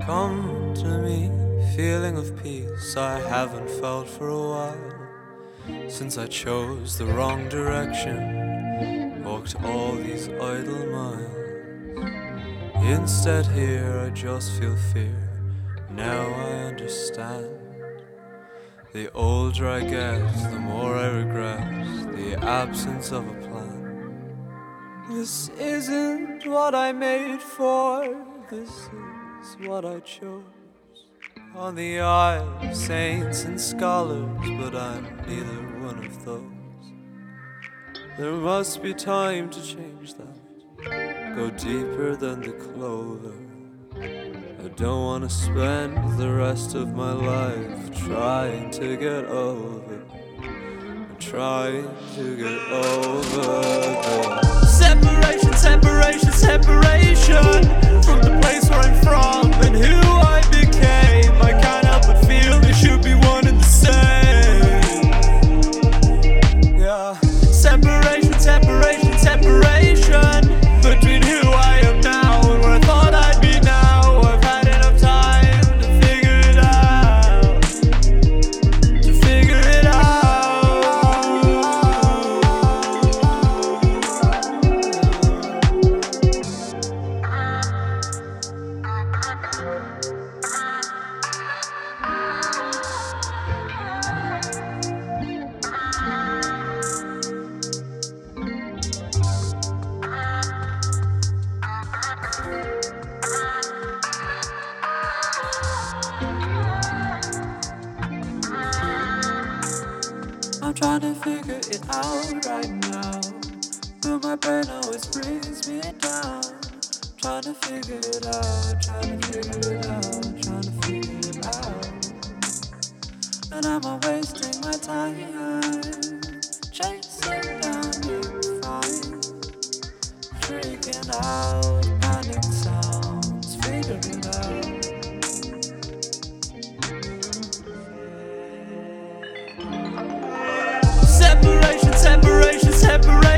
Come to me, feeling of peace I haven't felt for a while, since I chose the wrong direction, walked all these idle miles. Instead here I just feel fear, now I understand. The older I get, the more I regret the absence of a plan. This isn't what I made for, this is what I chose. On the Isle of saints and scholars, but I'm neither one of those. There must be time to change that, go deeper than the clover. I don't want to spend the rest of my life trying to get over, trying to get over the separation, separation, separation from the place where I'm from and who I became. I can't help but feel they should be one and the same. Yeah, separation, separation, separation between who I am now and where I thought I'd be now. I've had enough time to figure it out, to figure it I'm trying to figure it out right now, but my brain always brings me down. Trying to figure it out, trying to figure it out, trying to figure it out. And I'm wasting my time, chasing down your fire, freaking out, panic sounds, figure it out. Separation, separation, separation